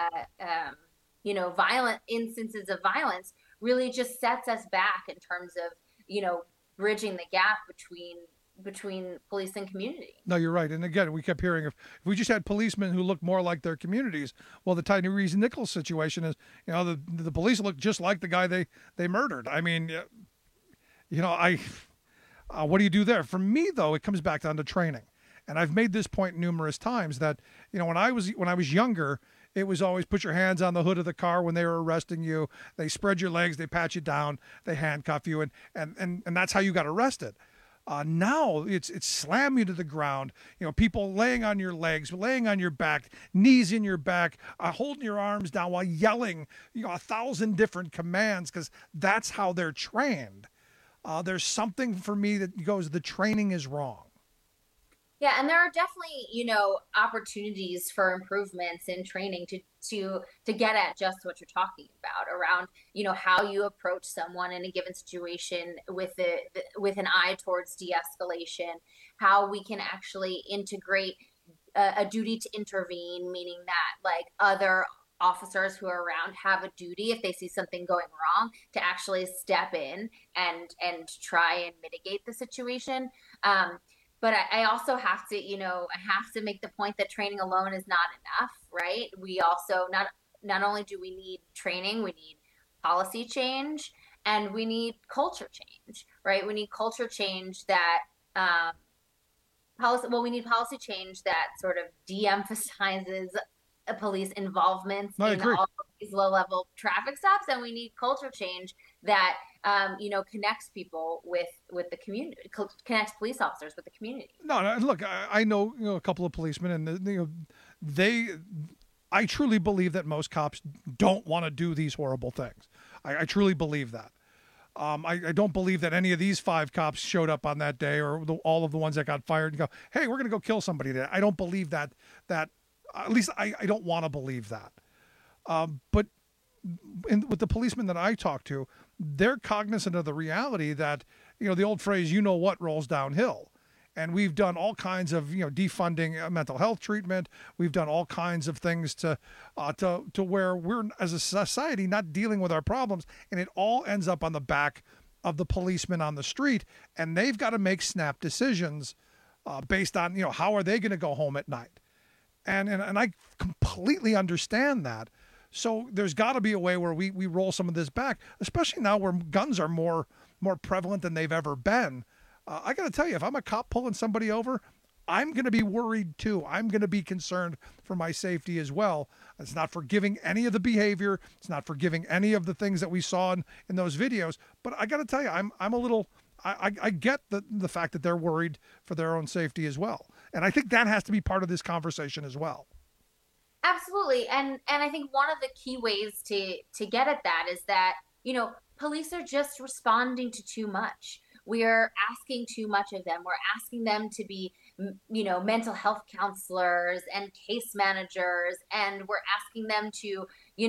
violent instances of violence really just sets us back in terms of, bridging the gap between police and community. No, you're right. And again, we kept hearing if we just had policemen who looked more like their communities, well, the Tyree Nichols situation is, the police look just like the guy they murdered. I mean, what do you do there? For me, though, it comes back down to training. And I've made this point numerous times that, when I was younger, it was always put your hands on the hood of the car when they were arresting you. They spread your legs, they pat you down, they handcuff you, and that's how you got arrested. Now it's slam you to the ground. People laying on your legs, laying on your back, knees in your back, holding your arms down while yelling, 1,000 different commands, because that's how they're trained. There's something for me that goes, the training is wrong. Yeah, and there are definitely, opportunities for improvements in training to get at just what you're talking about around, how you approach someone in a given situation with an eye towards de-escalation, how we can actually integrate a duty to intervene, meaning that like other officers who are around have a duty if they see something going wrong to actually step in and try and mitigate the situation. But I also have to, make the point that training alone is not enough, right? We also, not only do we need training, we need policy change and we need culture change, right? We need culture change that, we need policy change that sort of de-emphasizes police involvement in all of these low-level traffic stops, and we need culture change that connects people with the community, connects police officers with the community. No, look, I know, a couple of policemen, and I truly believe that most cops don't want to do these horrible things. I truly believe that. I don't believe that any of these 5 cops showed up on that day, or all of the ones that got fired, and go, hey, we're going to go kill somebody today. I don't believe that at least I don't want to believe that. But with the policemen that I talk to, they're cognizant of the reality that, the old phrase, what rolls downhill. And we've done all kinds of, defunding mental health treatment. We've done all kinds of things to where we're, as a society, not dealing with our problems. And it all ends up on the back of the policemen on the street. And they've got to make snap decisions based on, how are they going to go home at night? And I completely understand that. So there's got to be a way where we roll some of this back, especially now where guns are more prevalent than they've ever been. I got to tell you, if I'm a cop pulling somebody over, I'm going to be worried too. I'm going to be concerned for my safety as well. It's not forgiving any of the behavior. It's not forgiving any of the things that we saw in those videos. But I got to tell you, I'm a little. I get the fact that they're worried for their own safety as well, and I think that has to be part of this conversation as well. Absolutely, and I think one of the key ways to get at that is that police are just responding to too much. We're asking too much of them. We're asking them to be, mental health counselors and case managers, and we're asking them to,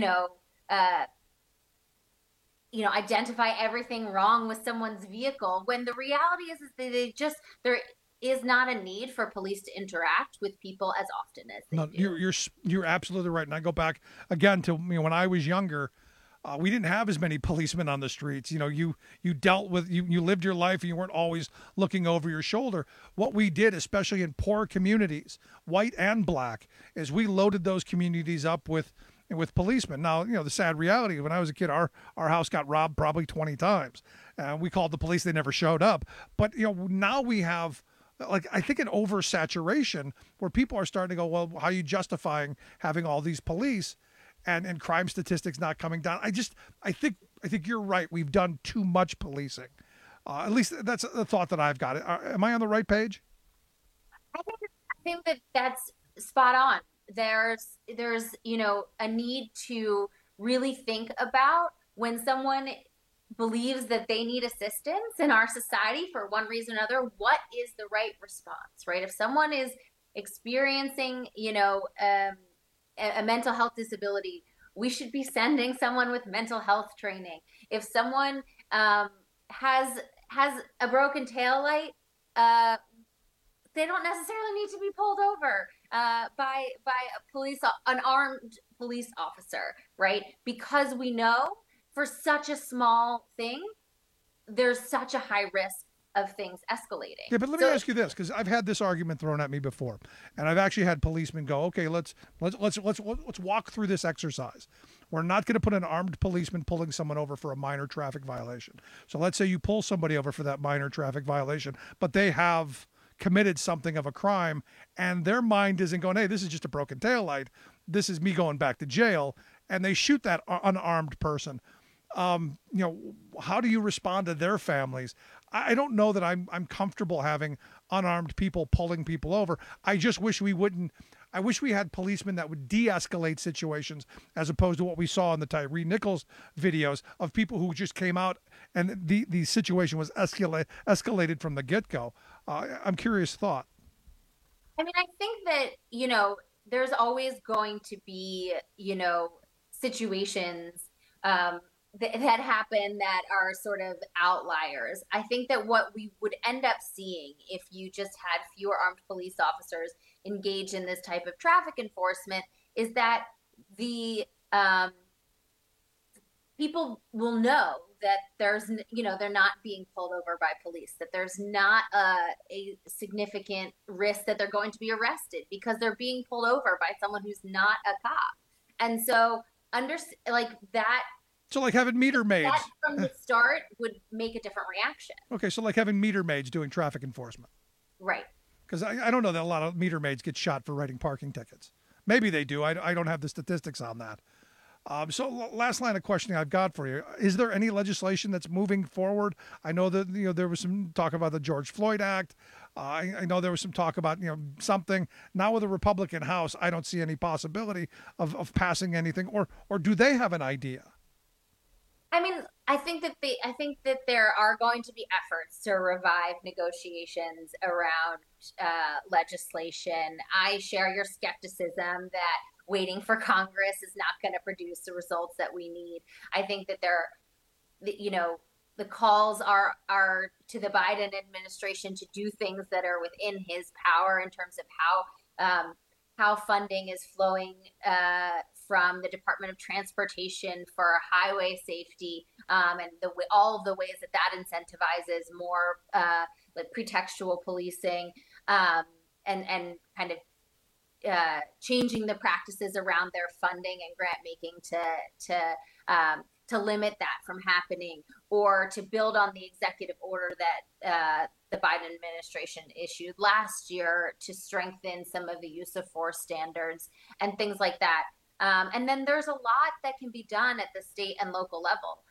identify everything wrong with someone's vehicle. When the reality is that there is not a need for police to interact with people as often as they do. You're absolutely right. And I go back again to when I was younger. We didn't have as many policemen on the streets. You dealt with, you lived your life and you weren't always looking over your shoulder. What we did, especially in poor communities, white and black, is we loaded those communities up with policemen. Now, the sad reality, when I was a kid, our house got robbed probably 20 times. We called the police. They never showed up. But, now we have, I think, an oversaturation where people are starting to go, well, how are you justifying having all these police? And crime statistics not coming down. I think you're right. We've done too much policing. At least that's the thought that I've got. Am I on the right page? I think that's spot on. There's a need to really think about when someone believes that they need assistance in our society for one reason or another, what is the right response, right? If someone is experiencing, a mental health disability, we should be sending someone with mental health training. If someone has a broken taillight, they don't necessarily need to be pulled over by an armed police officer, right? Because we know for such a small thing, there's such a high risk of things escalating. Yeah, but let me ask you this, because I've had this argument thrown at me before, and I've actually had policemen go, okay, let's walk through this exercise. We're not going to put an armed policeman pulling someone over for a minor traffic violation. So let's say you pull somebody over for that minor traffic violation, but they have committed something of a crime, and their mind isn't going, hey, this is just a broken taillight. This is me going back to jail, and they shoot that unarmed person. How do you respond to their families? I don't know that I'm comfortable having unarmed people pulling people over. I just wish we wouldn't. I wish we had policemen that would de-escalate situations as opposed to what we saw in the Tyree Nichols videos of people who just came out and the situation was escalated from the get-go. I'm curious thought. I mean, I think that, there's always going to be, situations that happen that are sort of outliers. I think that what we would end up seeing if you just had fewer armed police officers engage in this type of traffic enforcement is that the people will know that there's, they're not being pulled over by police, that there's not a significant risk that they're going to be arrested because they're being pulled over by someone who's not a cop. And so that. So like having meter maids. That from the start would make a different reaction. Okay, so like having meter maids doing traffic enforcement. Right. Because I don't know that a lot of meter maids get shot for writing parking tickets. Maybe they do. I don't have the statistics on that. So last line of questioning I've got for you. Is there any legislation that's moving forward? I know that there was some talk about the George Floyd Act. I know there was some talk about something. Now with a Republican House, I don't see any possibility of passing anything. Or do they have an idea? I mean, I think that there are going to be efforts to revive negotiations around legislation. I share your skepticism that waiting for Congress is not going to produce the results that we need. I think that the calls are to the Biden administration to do things that are within his power in terms of how funding is flowing from the Department of Transportation for highway safety, and all of the ways that incentivizes more like pretextual policing, and kind of changing the practices around their funding and grant making to limit that from happening, or to build on the executive order that the Biden administration issued last year to strengthen some of the use of force standards and things like that. And then there's a lot that can be done at the state and local level.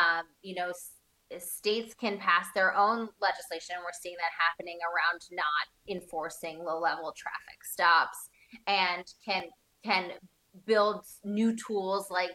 States can pass their own legislation. We're seeing that happening around not enforcing low-level traffic stops, and can build new tools like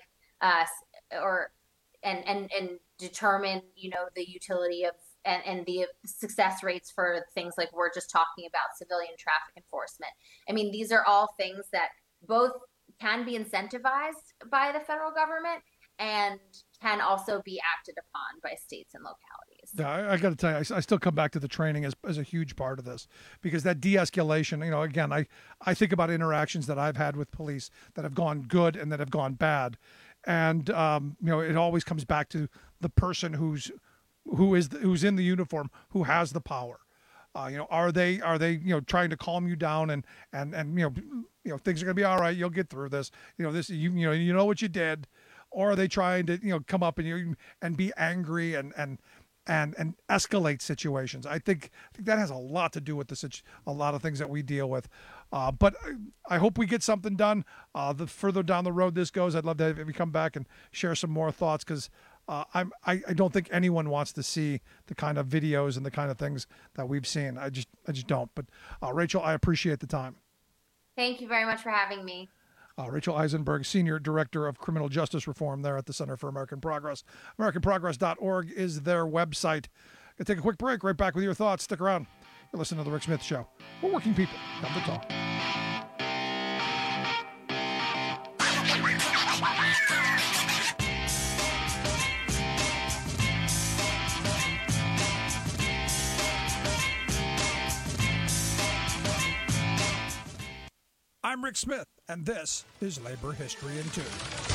and determine the utility of and the success rates for things like we're just talking about, civilian traffic enforcement. I mean, these are all things that both can be incentivized by the federal government and can also be acted upon by states and localities. Yeah, I got to tell you, I still come back to the training as a huge part of this, because that de-escalation, again, I think about interactions that I've had with police that have gone good and that have gone bad. And, it always comes back to the person who's in the uniform, who has the power. Are they trying to calm you down and things are going to be all right. You'll get through this. You know what you did. Or are they trying to come up and be angry and escalate situations? I think that has a lot to do with a lot of things that we deal with. But I hope we get something done. The further down the road this goes, I'd love to have you come back and share some more thoughts, because I don't think anyone wants to see the kind of videos and the kind of things that we've seen. I just don't. But Rachel, I appreciate the time. Thank you very much for having me. Rachel Eisenberg, Senior Director of Criminal Justice Reform there at the Center for American Progress. AmericanProgress.org is their website. Gonna take a quick break. Right back with your thoughts. Stick around. You're listening to The Rick Smith Show. We're working people. Come to talk. I'm Rick Smith, and this is Labor History in 2.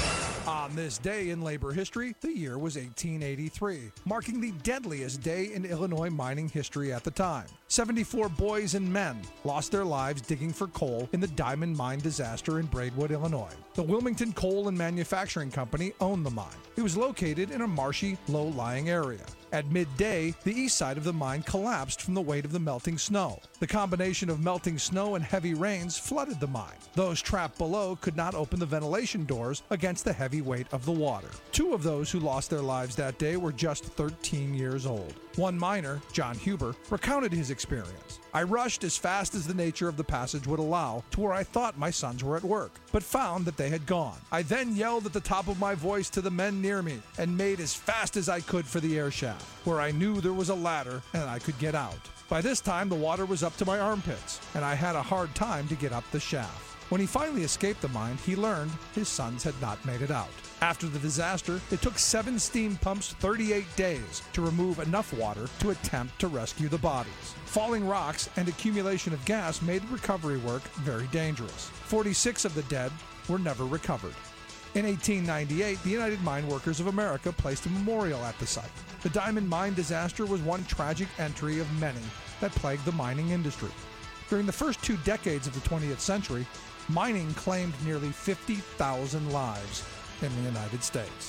On this day in labor history, the year was 1883, marking the deadliest day in Illinois mining history at the time. 74 boys and men lost their lives digging for coal in the diamond mine disaster in Braidwood, Illinois. The Wilmington Coal and Manufacturing Company owned the mine. It was located in a marshy, low-lying area. At midday, the east side of the mine collapsed from the weight of the melting snow. The combination of melting snow and heavy rains flooded the mine. Those trapped below could not open the ventilation doors against the heavy weight of the water. 2 of those who lost their lives that day were just 13 years old. One miner, John Huber, recounted his experience. I rushed as fast as the nature of the passage would allow to where I thought my sons were at work, but found that they had gone. I then yelled at the top of my voice to the men near me and made as fast as I could for the air shaft, where I knew there was a ladder and I could get out. By this time, the water was up to my armpits, and I had a hard time to get up the shaft. When he finally escaped the mine, he learned his sons had not made it out. After the disaster, it took 7 steam pumps 38 days to remove enough water to attempt to rescue the bodies. Falling rocks and accumulation of gas made recovery work very dangerous. 46 of the dead were never recovered. In 1898, the United Mine Workers of America placed a memorial at the site. The diamond mine disaster was one tragic entry of many that plagued the mining industry. During the first 2 decades of the 20th century, mining claimed nearly 50,000 lives in the United States.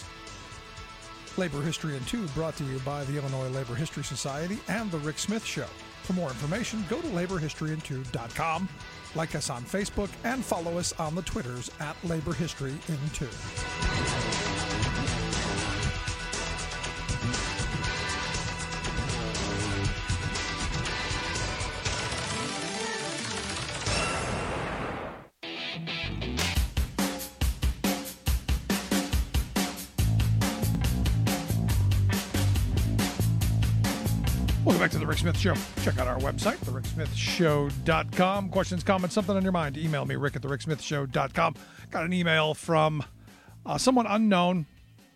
Labor History in 2 brought to you by the Illinois Labor History Society and The Rick Smith Show. For more information, go to laborhistoryin2.com, like us on Facebook, and follow us on the Twitters at Labor History in 2. Welcome back to The Rick Smith Show. Check out our website, thericksmithshow.com. Questions, comments, something on your mind, email me, rick at thericksmithshow.com. Got an email from someone unknown.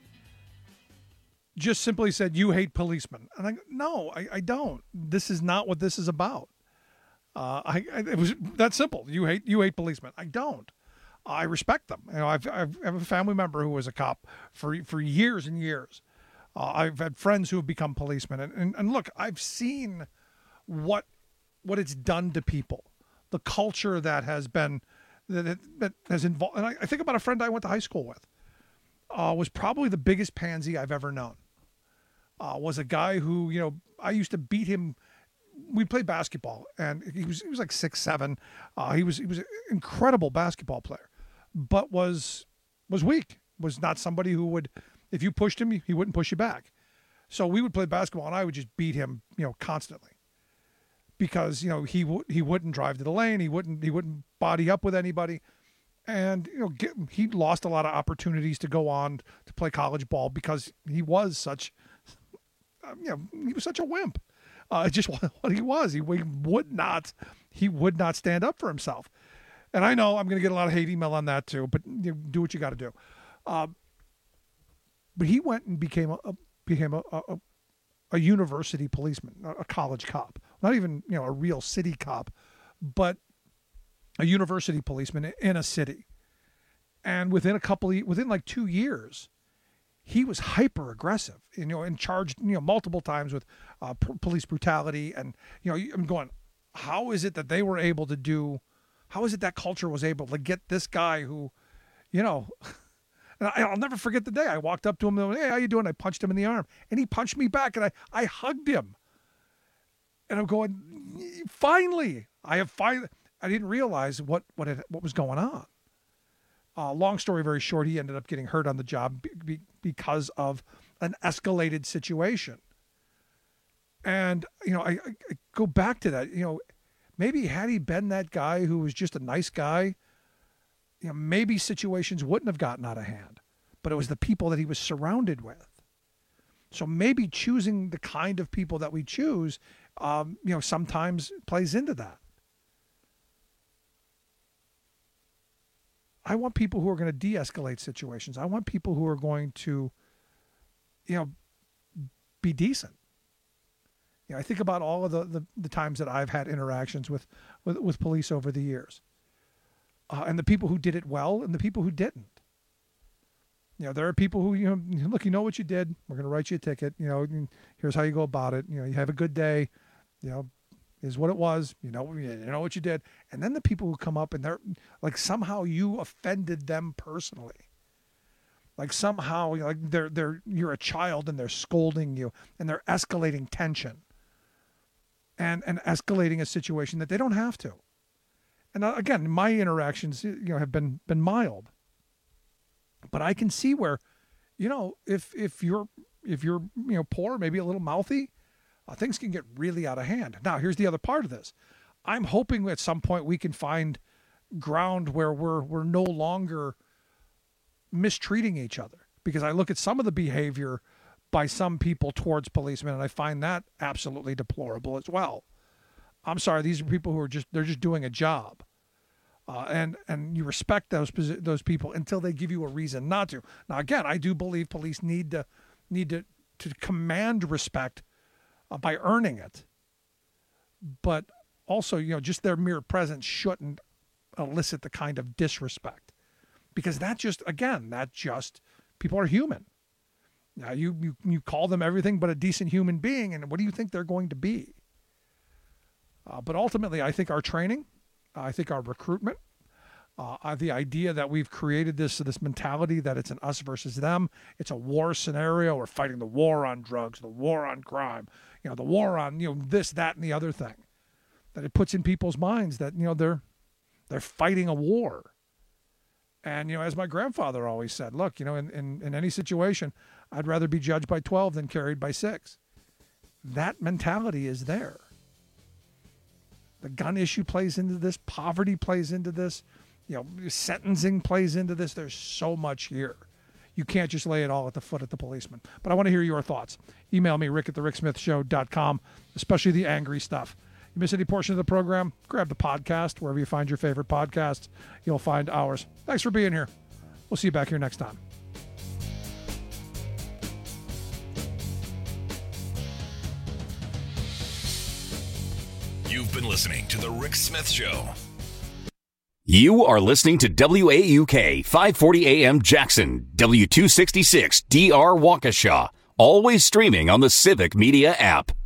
Just simply said, you hate policemen. And I go, no, I don't. This is not what this is about. It was that simple. You hate policemen. I don't. I respect them. You know, I have a family member who was a cop for years and years. I've had friends who have become policemen, and look, I've seen what it's done to people, the culture that has been that has involved. And I think about a friend I went to high school with, was probably the biggest pansy I've ever known. Was a guy who, you know, I used to beat him. We played basketball, and he was like 6'7". He was an incredible basketball player, but was weak. Was not somebody who would. If you pushed him, he wouldn't push you back. So we would play basketball, and I would just beat him, you know, constantly. Because, you know, he wouldn't drive to the lane, he wouldn't body up with anybody, and you know, he lost a lot of opportunities to go on to play college ball because he was such, he was such a wimp. Just what he was. He would not stand up for himself. And I know I'm going to get a lot of hate email on that too, but you know, do what you got to do. But he went and became a university policeman, a college cop, not even, you know, a real city cop, but a university policeman in a city. And within like 2 years, he was hyper aggressive, you know, and charged, you know, multiple times with police brutality. And, you know, I'm going, how is it that they were able to do? How is it that culture was able to get this guy who, you know? And I'll never forget the day I walked up to him and, hey, how you doing? I punched him in the arm, and he punched me back, and I hugged him. And I'm going, finally, I didn't realize what was going on. Long story very short, he ended up getting hurt on the job because of an escalated situation. And, you know, I go back to that, you know, maybe had he been that guy who was just a nice guy, you know, maybe situations wouldn't have gotten out of hand, but it was the people that he was surrounded with. So maybe choosing the kind of people that we choose, you know, sometimes plays into that. I want people who are going to de-escalate situations. I want people who are going to, you know, be decent. You know, I think about all of the times that I've had interactions with police over the years. And the people who did it well and the people who didn't. You know, there are people who, you know, look, you know what you did. We're going to write you a ticket. You know, here's how you go about it. You know, you have a good day. You know, is what it was. You know what you did. And then the people who come up and they're like, somehow you offended them personally. Like somehow, like you're a child and they're scolding you and they're escalating tension and escalating a situation that they don't have to. And again, my interactions, you know, have been mild, but I can see where, you know, if you're you know, poor, maybe a little mouthy, things can get really out of hand. Now, here's the other part of this. I'm hoping at some point we can find ground where we're no longer mistreating each other, because I look at some of the behavior by some people towards policemen, and I find that absolutely deplorable as well. I'm sorry, these are people who are they're just doing a job. And you respect those people until they give you a reason not to. Now, again, I do believe police need to command respect by earning it. But also, you know, just their mere presence shouldn't elicit the kind of disrespect. Because people are human. Now, you call them everything but a decent human being, and what do you think they're going to be? But ultimately, I think our training, I think our recruitment, the idea that we've created this mentality that it's an us versus them, it's a war scenario. We're fighting the war on drugs, the war on crime, you know, the war on, you know, this, that, and the other thing. That it puts in people's minds that, you know, they're fighting a war. And, you know, as my grandfather always said, look, you know, in any situation, I'd rather be judged by 12 than carried by 6. That mentality is there. The gun issue plays into this. Poverty plays into this. You know, sentencing plays into this. There's so much here. You can't just lay it all at the foot of the policeman. But I want to hear your thoughts. Email me, rick@thericksmithshow.com, especially the angry stuff. You miss any portion of the program, grab the podcast. Wherever you find your favorite podcasts, you'll find ours. Thanks for being here. We'll see you back here next time. You've been listening to The Rick Smith Show. You are listening to WAUK 540 AM Jackson, W266 DR Waukesha, always streaming on the Civic Media app.